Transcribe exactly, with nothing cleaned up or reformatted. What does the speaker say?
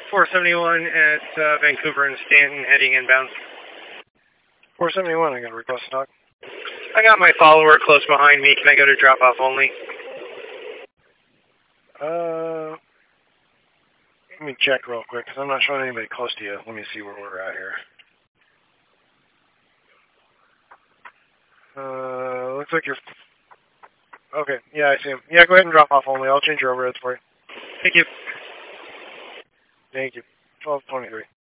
four seventy-one at uh, Vancouver and Stanton heading inbound. four seventy-one, I got a request to talk. I got my follower close behind me. Can I go to drop off only? Uh, let me check real quick, because I'm not showing anybody close to you. Let me see where we're at here. Uh, looks like you're... Okay, yeah, I see him. Yeah, go ahead and drop off only. I'll change your overheads for you. Thank you. Thank you. twelve twenty-three.